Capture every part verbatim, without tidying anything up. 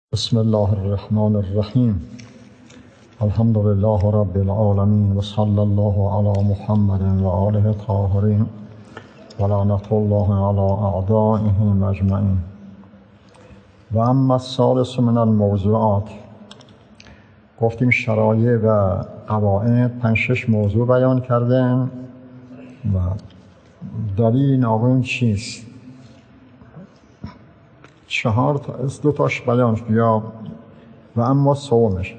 بسم الله الرحمن الرحیم. الحمد لله رب العالمین و صلی الله علی محمد و آله الطاهرین و لعنت الله علی اعدائهم اجمعین. و اما الثالث من الموضوعات، گفتیم شرایع و قواعد پنج شش موضوع بیان کردن و دلیل این آقایون چیست؟ چهار تا از دو تاش بیان شد یا و اما سومش.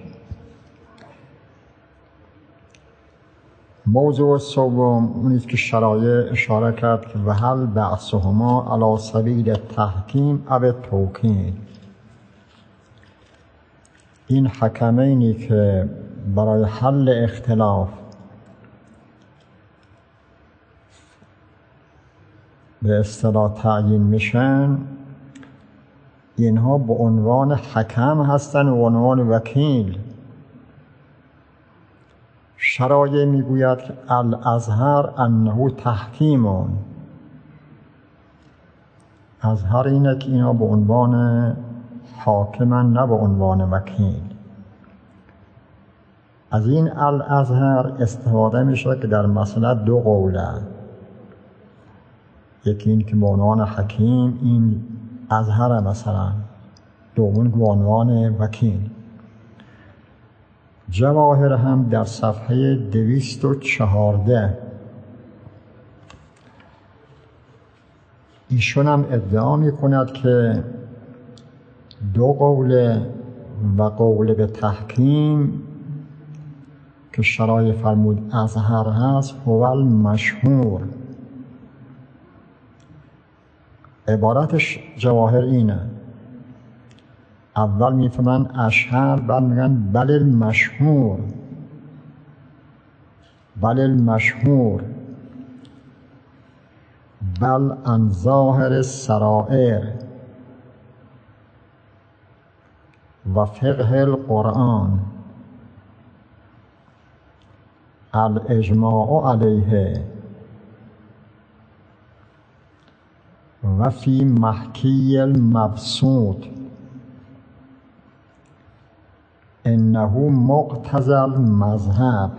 موضوع سوم اونیست که شرایع اشاره کرد که و هل بعثهما علی سبیل تحکیم او توکیل. این حکمینی که برای حل اختلاف به اصطلاح تعیین میشن، اینها به عنوان حکم هستن و عنوان وکیل. شرایع میگوید که الازهر انه تحکیمون، ازهر اینه که اینا به عنوان حاکمن نه به عنوان وکیل. از این الازهر استفاده میشه که در مسئله دو قوله، یکی این که به عنوان حکیم این ازهر مثلا، دومون به عنوان وکیل. جواهر هم در صفحه دویست و چهارده ایشون هم ادعا می کند که دو قول و قول به تحکیم که شرایع فرمود ازهر هست هو المشهور. عبارتش جواهر اینه، اول میفهمن اشهر، بعد میگن بل المشهور، بل المشهور بل عن ظاهر السرائر و فقه القرآن الاجماع علیه و فی محکی المبسوط انه مقتضی المذهب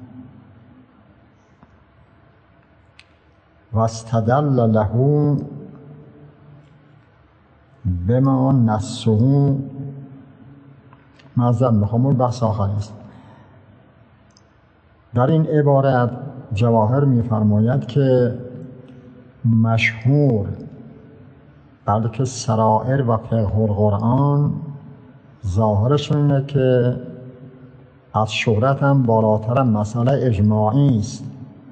و استدل له بما نصه. معذرت میخوام، بحث آخر است. در این عبارت جواهر میفرماید که مشهور بلکه سرائر و فقه القرآن ظاهرشون اینه که از شهرت هم بالاتر مسئله اجماعی است.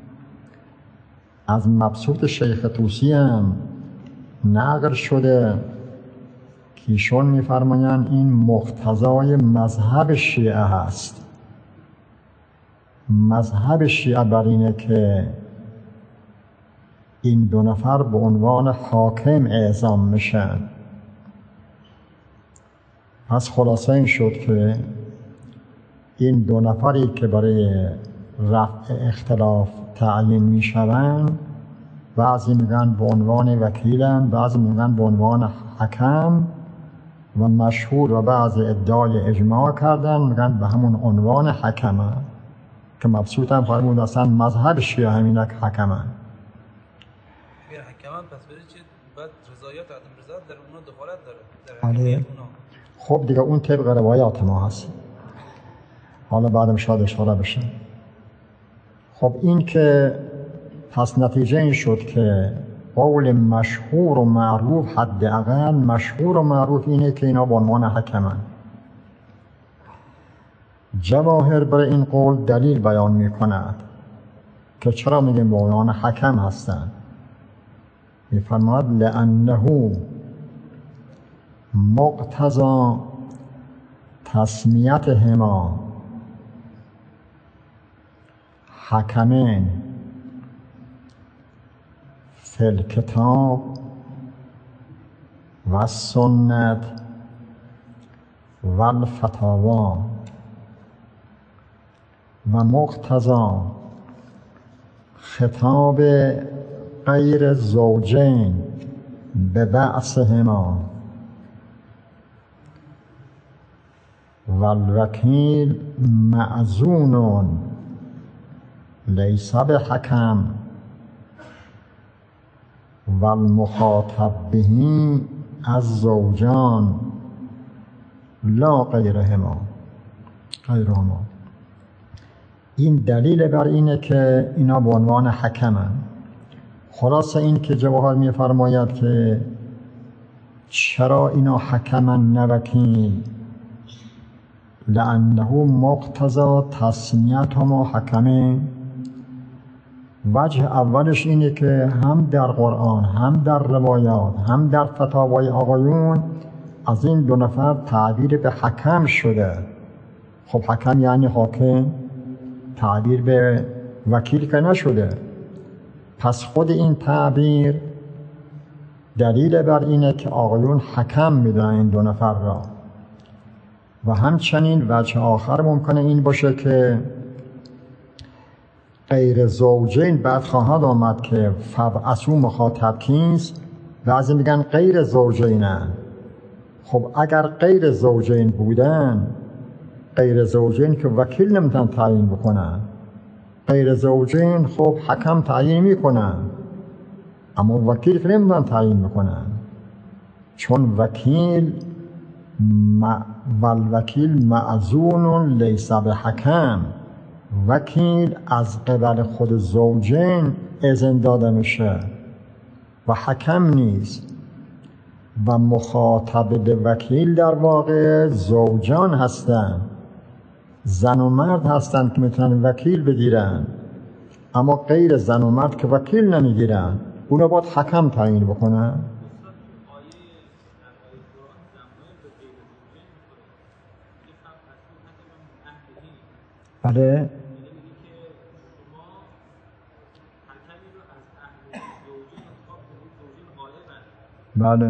از مبسوط شیخ طوسی هم نقل شده که ایشون میفرمایند این مقتضای مذهب شیعه هست. مذهب شیعه بر اینه که این دو نفر به عنوان حاکم اعزام میشن. پس خلاصه این شد که این دو نفری که برای رفع اختلاف تعیین میشوند، بعضی میگن به عنوان وکیلن، بعضی میگن به عنوان حکم و مشهور، و بعضی ادعای اجماع کردن میگن به همون عنوان حکمه که مبسوط هم فرمود اصلا مذهب شیعه همینه که حکمن. پس بری چی بعد رضایت عدم رضایت در اونا دخالت داره در اونا. خب دیگه اون طبق روایات ما هست، حالا بعدم شاید اشاره بشه. خب این که پس نتیجه این شد که قول مشهور و معروف، حداقل مشهور و معروف اینه که اینا به عنوان حکمن. جواهر برای این قول دلیل بیان میکند که چرا میگیم به عنوان حکم هستن. میفرماید لأنه مقتضی تسمیتهما حکمین فی الکتاب و السنت و الفتاوا و مقتضی خطاب غیر زوجین به بعثهما والوکیل معزون لیس بحکم والمخاطب به از زوجان لا غیرهما غیرهما. این دلیل بر اینه که اینا به عنوان حکمن. خلاصه این که جواهر می‌فرماید که چرا اینا حکمن نه وکیل؟ لأنه مقتضی تسمیتهما حکمین. وجه اولش اینه که هم در قرآن هم در روایات هم در فتاوای آقایون از این دو نفر تعبیر به حکم شده. خب حکم یعنی حاکم، تعبیر به وکیل که نشده. پس خود این تعبیر دلیل بر اینه که آقایون حکم میدن این دو نفر را. و همچنین وجه آخر ممکنه این باشه که غیر زوجین بعد خواهد آمد که فبعثوا مخاطب کیست؟ بعضی میگن غیر زوجینن. خب اگر غیر زوجین بودن، غیر زوجین که وکیل نمیتونن تعیین بکنن. غیر زوجین خب حکم تعیین میکنن اما وکیل که نمیتونن تعیین بکنن، چون وکیل م... والوکیل معزون لیس بحکم. وکیل از قبل خود زوجین اذن داده میشه و حکم نیست. و مخاطب به وکیل در واقع زوجان هستن، زن و مرد هستن که میتونن وکیل بگیرن، اما غیر زن و مرد که وکیل نمیگیرن، اونا باید حکم تعیین بکنن. بله بله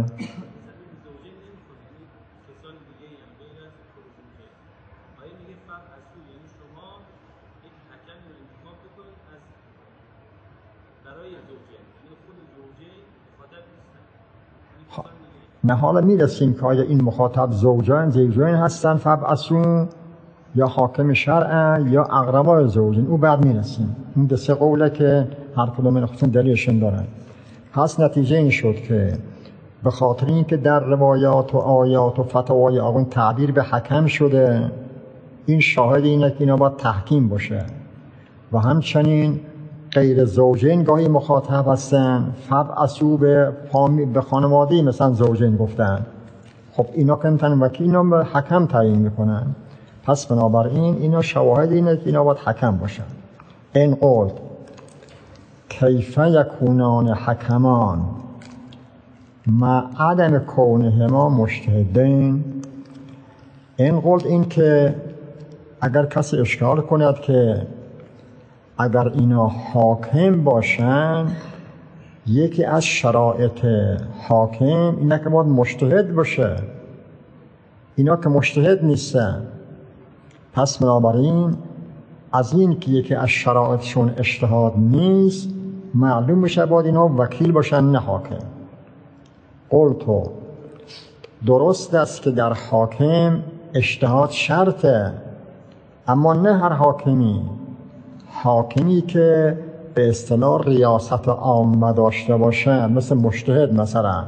نه حالا میرسیم که آیا این مخاطب زوجان زوجین هستن فبعثوا یا حاکم شرع یا اقربای زوجین، او بعد میرسیم. این دو سه قوله که هر کدوم من خودشون دلیلشون دارن. پس نتیجه این شد که به خاطر اینکه در روایات و آیات و فتاوای آقایون تعبیر به حکم شده، این شاهد اینه که اینا باید تحکیم باشه. و همچنین غیر زوجین گاهی مخاطب هستن، فبعثوا به فامیل به خانواده مثلا زوجین گفتن. خب اینا که میتونن وکیل اینا به حکم تعیین میکنن. پس بنابراین اینا شواهد اینه که اینا باید حکم باشن. این قول کیف یکونان حکمان مع عدم کونهما مجتهدین. این قول این که اگر کسی اشکال کند که اگر اینا حاکم باشن، یکی از شرایط حاکم اینه که باید مجتهد باشه. اینا که مجتهد نیستن، پس بنابراین از این که یکی از شرایطشون اجتهاد نیست، معلوم میشه باید اینا وکیل باشن نه حاکم. قلتو درست است که در حاکم اجتهاد شرطه، اما نه هر حاکمی. حاکمی که به اصطلاح ریاست عامه داشته باشه، مثل مجتهد مثلا،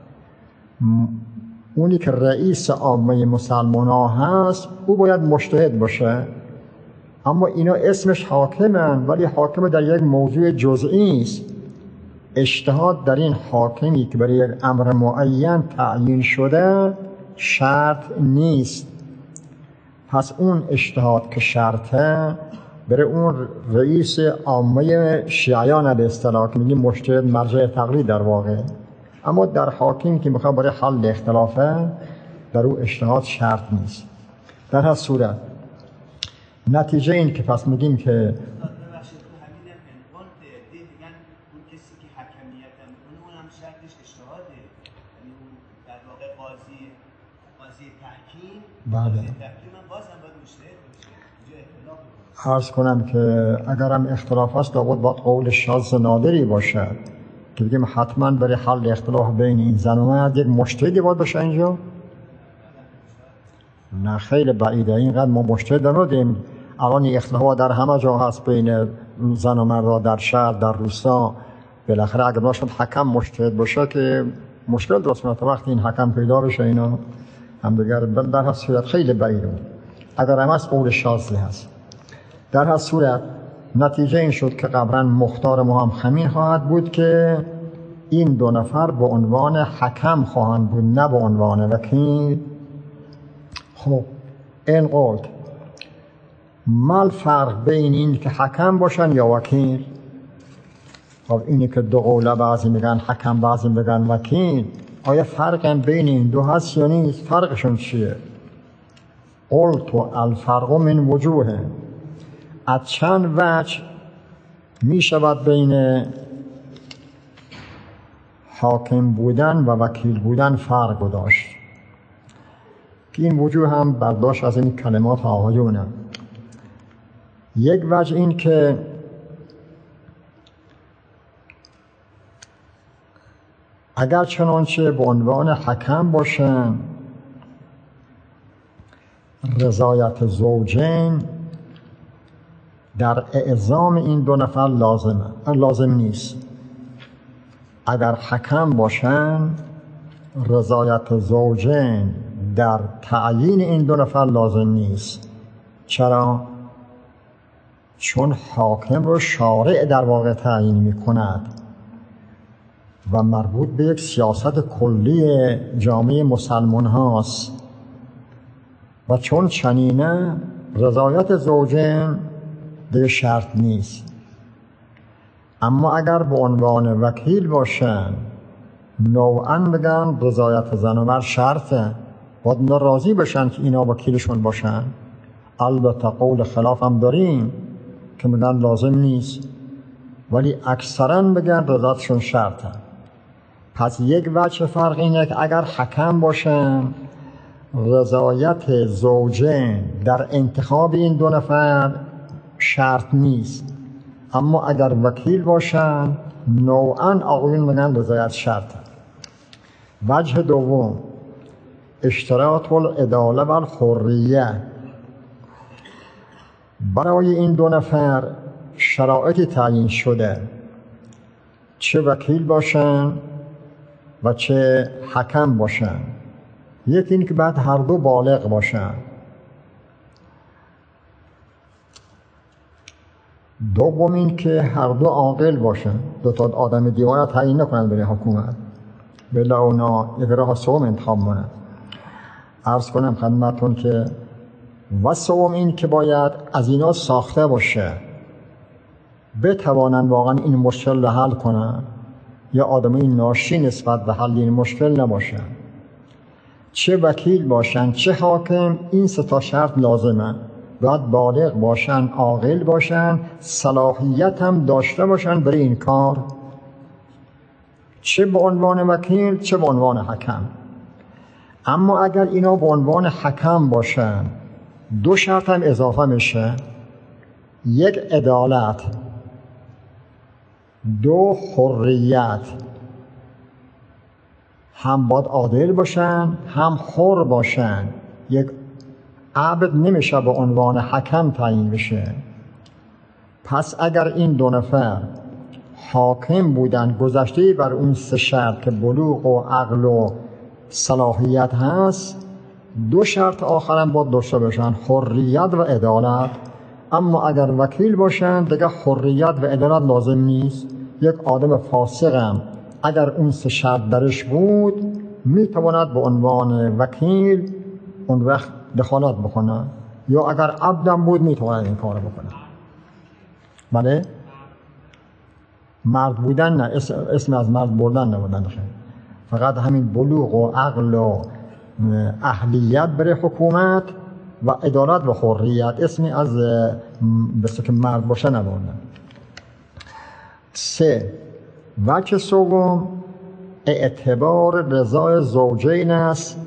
اونی که رئیس عامه مسلمان ها هست او باید مجتهد باشه. اما اینا اسمش حاکمن ولی حاکم در یک موضوع جزئی است. اجتهاد در این حاکمی که برای یک امر معین تعیین شده شرط نیست. پس اون اجتهاد که شرطه برای اون رئیس عامه شیعیان به اصطلاح که میگیم مجتهد مرجع تقلید در واقع. اما در حاکمی که میخواد برای حل اختلافه در اون اجتهاد شرط نیست. در هر صورت نتیجه این که پس میگیم که بله عرض کنم که اگرم اختلاف هست لابد باید قول شاذ نادری باشه که بگیم حتما برای حل اختلاف بین این زن و مرد یک مجتهدی باید باشه اینجا. نه خیلی بعیده، اینقدر ما مشکل داریم. الان اختلاف در همه جا هست بین زن و مرد، در شهر، در روستا. بالاخره اگر باشد حکم مشکل باشه که مشکل درست میاد. وقتی این حکم پیدا بشه اینا هم دیگر در هر صورت خیلی بعیده. اگر هم از قول شاذی هست. در هر صورت نتیجه این شد که قبلا مختار ما هم همین خواهد بود که این دو نفر به عنوان حکم خواهند بود، نه به عنوان وکیل. خب این قول مال فرق بین این که حکم باشن یا وکیل؟ خب اینی که دو قوله بعضی میگن حکم بعضی میگن وکیل، آیا فرق بین این دو هست یا نیست؟ فرقشون چیه؟ قلت الفرق من وجوه، از چند وجه می شود بین حاکم بودن و وکیل بودن فرق گذاشت. که این وجوه هم برداشت از این کلمات آقایونه. یک وجه این که اگر چنانچه به عنوان حکم باشن رضایت زوجین در اعزام این دو نفر لازمه لازم نیست. اگر حکم باشن رضایت زوجین در تعیین این دو نفر لازم نیست. چرا؟ چون حاکم رو شارع در واقع تعیین می کند و مربوط به یک سیاست کلی جامعه مسلمان هاست و چون چنینه رضایت زوجین دیگه شرط نیست. اما اگر به عنوان وکیل باشن نوعاً بگن رضایت زن و مرد شرطه، باید اینا راضی بشن که اینا وکیلشون باشن. البته قول خلاف هم داریم که میگن لازم نیست، ولی اکثراً بگن رضایتشون شرطه. پس یک وجه فرق اینه که اگر حکم باشن رضایت زوجین در انتخاب این دو نفر شرط نیست، اما اگر وکیل باشن نوعاً آقایون میگن رضایت شرطه. وجه دوم اشتراط العداله و الحریه. برای این دو نفر شرایطی تعیین شده، چه وکیل باشن و چه حکم باشن. یکی این که بعد هر دو بالغ باشن، دوم این که هر دو عاقل باشن. دو تا آدم دیوانه تعیین نکنن برای حکومت، بلا اونا یک راه سوم انتخاب کنن. عرض کنم خدمتون که و سوم این که باید از اینا ساخته باشه، بتوانن واقعا این مشکل رو حل کنن، یا آدمی ناشی نسبت به حل این مشکل نباشن. چه وکیل باشن چه حاکم، این سه تا شرط لازمه. باید بالغ باشن، عاقل باشن، صلاحیت هم داشته باشن برای این کار، چه به عنوان وکیل چه به عنوان حکم. اما اگر اینا به عنوان حکم باشن دو شرط هم اضافه میشه: یک عدالت، دو حریت. هم باید عادل باشن هم حر باشن. یک عبد نمیشه به عنوان حکم تعیین بشه. پس اگر این دو نفر حاکم بودن گذشته بر اون سه شرط که بلوغ و عقل و صلاحیت هست، دو شرط آخرم باید داشته باشن: حریت و عدالت. اما اگر وکیل باشن دیگه حریت و عدالت لازم نیست. یک آدم فاسقم اگر اون سه شرط درش بود میتواند به عنوان وکیل اون وقت دخالت بکنه، یا اگر عبدم بود میتواند این کار بکنه. بله؟ مرد بودن نه، اسم, اسم از مرد بردن نبودن، فقط همین بلوغ و عقل و اهلیت برای حکومت و عدالت و حریت، اسمی از بسته که مرد باشه نبودن. سه، وجه سوم اعتبار رضای زوجین است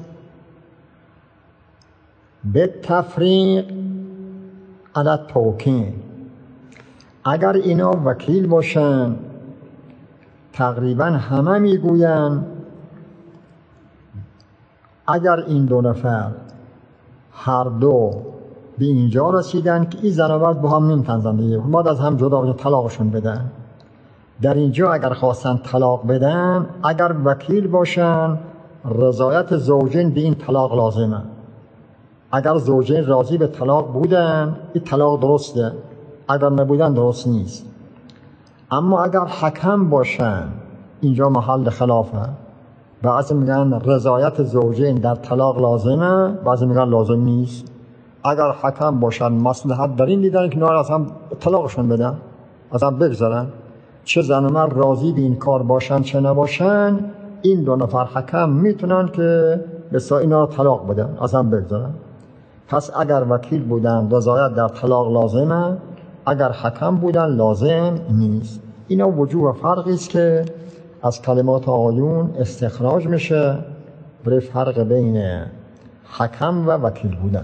به تفریق علی التوکین. اگر اینا وکیل باشن تقریبا همه میگوین اگر این دو نفر هر دو به اینجا رسیدن که این زن و مرد با هم نمیتونن زندگی کنن، باید از هم جدا بشن، طلاقشون بدن. در اینجا اگر خواستن طلاق بدن، اگر وکیل باشن، رضایت زوجین به این طلاق لازمه. اگر زوجین راضی به طلاق بودن، این طلاق درسته، اگر نبودن درست نیست. اما اگر حکم باشن، اینجا محل خلافه. بعضی میگن رضایت زوجین در طلاق لازمه، بعضی میگن لازم نیست. اگر حکم باشن، مصلحت در این دیدن که اینا از هم طلاقشون بدن، از هم بگذارن. چه زن و مرد راضی به این کار باشن چه نباشن، این دو نفر حکم میتونن که بسا اینا رو طلاق بدن، از هم بگذارن. پس اگر وکیل بودن رضایت در طلاق لازمه، اگر حکم بودن لازم نیست. اینا وجوه فرقی است که از کلمات آیون استخراج میشه برای فرق بین حکم و وکیل بودن.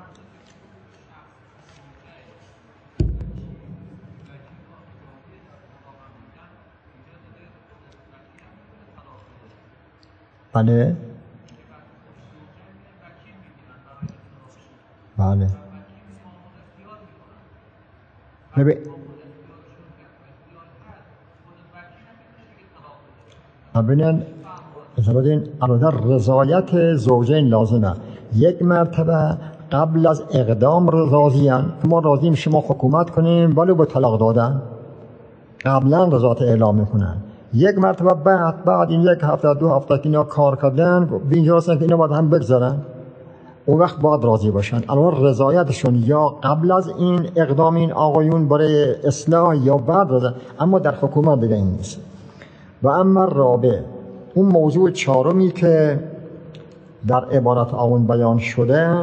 بله بله ببین ببینن ببینن البته رضایت زوجین لازمه. یک مرتبه قبل از اقدام راضیان که ما راضیم شما حکومت کنیم ولی با طلاق دادن، قبلا رضایت اعلام میکنن. یک مرتبه بعد بعد این یک هفته دو هفته که اینا کار کردن به اینجا رسیدن که اینا باید هم بگذارن، اون وقت باید راضی باشن. الان رضایتشون یا قبل از این اقدام این آقایون برای اصلاح یا بعد رضایت، اما در حکومت دیگه این نیست. و اما رابع، اون موضوع چهارمی که در عبارت آن بیان شده،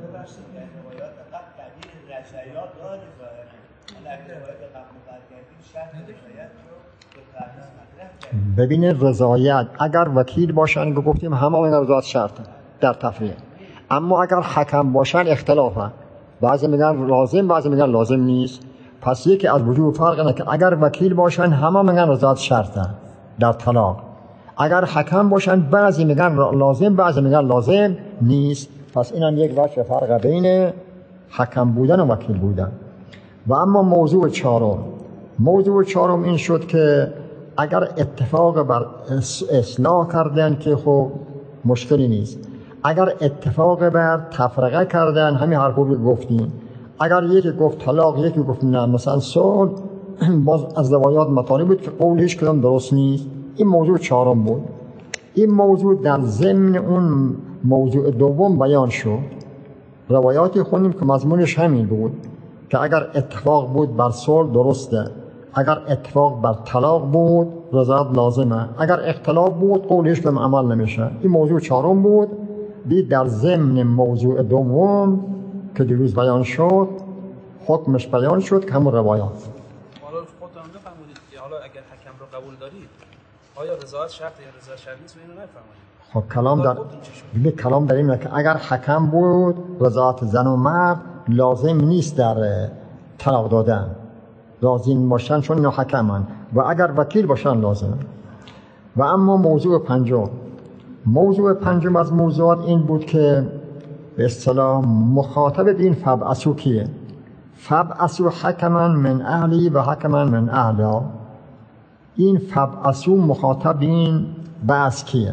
ببینید رضایت اگر وکیل باشن که گفتیم همه این رضایت شرطه در تفریق، اما اگر حکم باشن اختلافه، بعضی میگن لازم بعضی میگن لازم نیست. پس یکی از وجوه فرق اینه که اگر وکیل باشن همه میگن رضایت شرطه در طلاق، اگر حکم باشن بعضی میگن لازم بعضی میگن لازم نیست. پس اینم یک وجه فرق بین حکم بودن و وکیل بودن. و اما موضوع چهارم، موضوع چهارم این شد که اگر اتفاق بر اصلاح کردن که خب مشکلی نیست، اگر اتفاق بر تفرقه کردن همین حرفو گفتیم، اگر یکی گفت طلاق یکی گفت نه مثلا صلح، باز از روایات مطالب بود که قول هیچ کدام درست نیست. این موضوع چهارم بود. این موضوع در ضمن اون موضوع دوم بیان شد. روایاتی خوندیم که مضمونش همین بود که اگر اتفاق بود بر صلح درسته، اگر اتفاق بر طلاق بود رضایت لازمه، اگر اختلاف بود قول هیچ کدام عمل نمیشه. این موضوع چهارم بود. دید در ضمن موضوع دوم که دیروز بیان شد حکمش بیان شد که همون روایات. حالا خودتون هم بفرمایید که حالا اگر حکم رو قبول دارید آیا رضایت شرط یا رضایت شرط نیست و اینو نفرمایید. خب کلام در ببین کلام در اینه که اگر حکم بود رضایت زن و مرد لازم نیست در طلاق دادن، لازم باشن چون اینا حکمن، و اگر وکیل باشن لازمه. و اما موضوع پنجم، موضوع پنجم از موضوعات این بود که به اصطلاح مخاطب این فبعثو کیه؟ فبعثو حکما من اهلی و حکما من اهلا. این فبعثو مخاطب این بعث کیه؟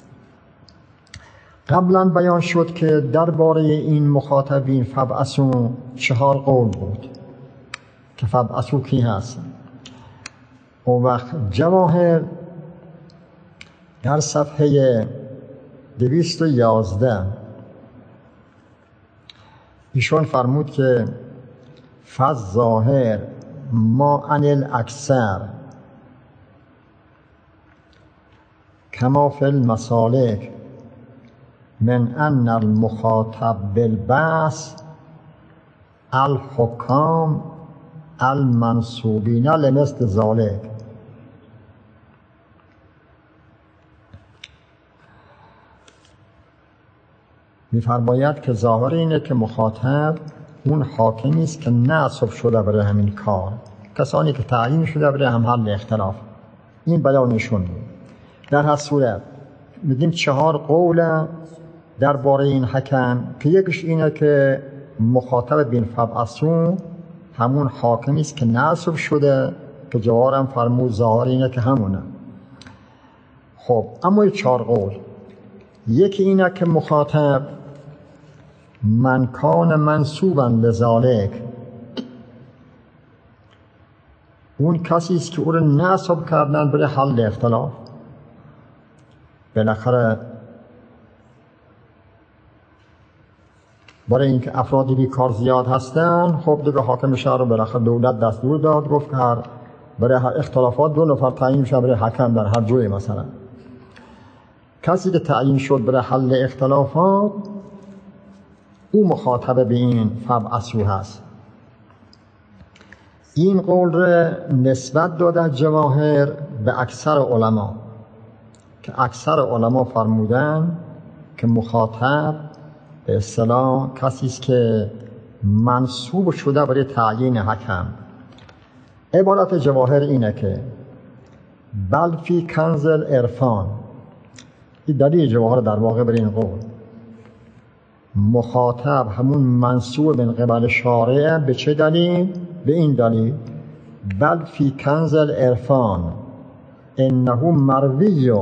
قبلا بیان شد که درباره این مخاطبین فبعثو چهار قول بود که فبعثو کی هست. و وقت جواهر در صفحه دویست و یازده ایشون فرمود که فز ظاهر ما عن الاکثر کما فی المسالک من ان المخاطب بالبعث الحکام المنصوبین لمثل ذلک. می‌فرماید که ظاهر اینه که مخاطب اون حاکمی است که نصب شده برای همین کار، کسانی که تعیین شده برای هم حل اختلاف. این بیانشون بود. در هر صورت میگیم چهار قول درباره این حکم که یکیش اینه که مخاطب بین فبعثو همون حاکمی است که نصب شده که جوارم فرمود ظاهر اینه که همونه. خب اما این چهار قول، یکی اینه که مخاطب من کان منصوبا لذالک، اون کسی است که او رو نصب کردن برای حل اختلاف. بالاخره برای اینکه افرادی بیکار زیاد هستن، خب دیگه حاکم شهر رو بالاخره دولت دستور داد، گفت هر برای هر اختلافات دو نفر تعیین میشه برای حکم در هر جوی. مثلا کسی که تعیین شد برای حل اختلافات، او مخاطب به این فبعثو هست. این قول را نسبت داده جواهر به اکثر علما که اکثر علما فرمودن که مخاطب به اصطلاح کسی است که منصوب شده برای تعیین حکم. عبارت جواهر اینه که بل فی کنز العرفان، این دلیل جواهر در واقع برای این قول، مخاطب همون منصوب من قبل شارع. به چه دلیل؟ به این دلیل بل فی کنز العرفان انه مروی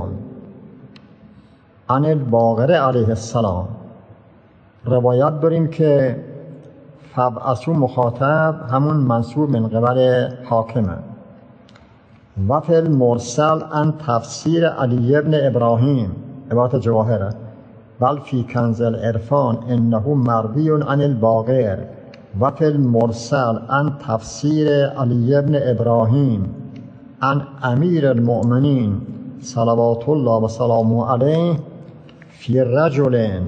عن الباقر علیه السلام. روایت داریم که فبعثو مخاطب همون منصوب من قبل حاکمه. و فی المرسل عن تفسیر علی ابن ابراهیم، عبارت جواهره بل فی کنز العرفان انه مروی عن الباقر و فی المرسل عن تفسیر علی ابن ابراهیم عن امیر المؤمنین صلوات الله و سلامه علیه فی رجل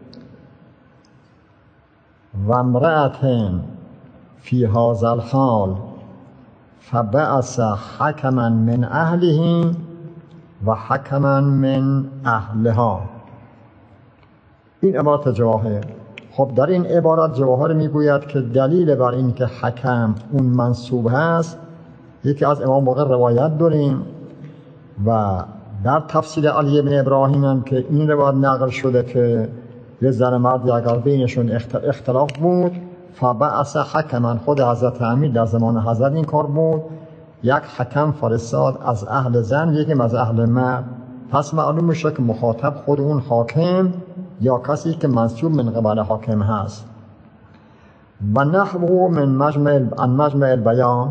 و امرأة فی هذا الحال فبعث حکما من اهله و حکما من اهلها. این عبارت جواهر. خب در این عبارت جواهر میگوید که دلیل بر این که حکم اون منصوب هست، یکی از امام باقر روایت داریم و در تفسیر علی ابن ابراهیم هم که این روایت نقل شده که یه زن مردی اگر بینشون اختلاف بود فبعث حکما، خود حضرت امیر در زمان حضرت این کار بود، یک حکم فرستاد از اهل زن یکی از اهل مرد. پس معلوم میشه که مخاطب خود اون حاکم یا کسی که منصوب من قبل حاکم هست. و نحوه من مجمع عن مجمع البیان،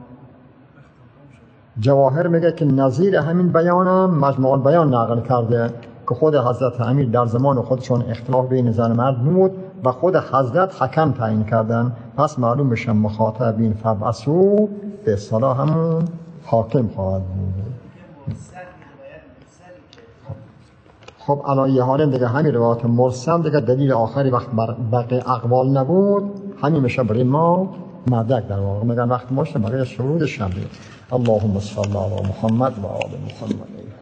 جواهر میگه که نظیر همین بیانم مجمع البیان نقل کرده که خود حضرت امیر در زمان خودشون اختلاف بین زن و مرد بود و خود حضرت حکم تعیین کردن. پس معلوم میشه مخاطب این فبعثو به اصطلاح همون حاکم خواهد بود. خب الان یه حاله دیگه همین روایت مرسل دیگه دلیل آخری وقت بقیه اقوال نبود، همین میشه برای ما مدرک در واقع. میگن وقت ماشته بقیه شهودش نبود. اللهم صل علی محمد و آل محمد.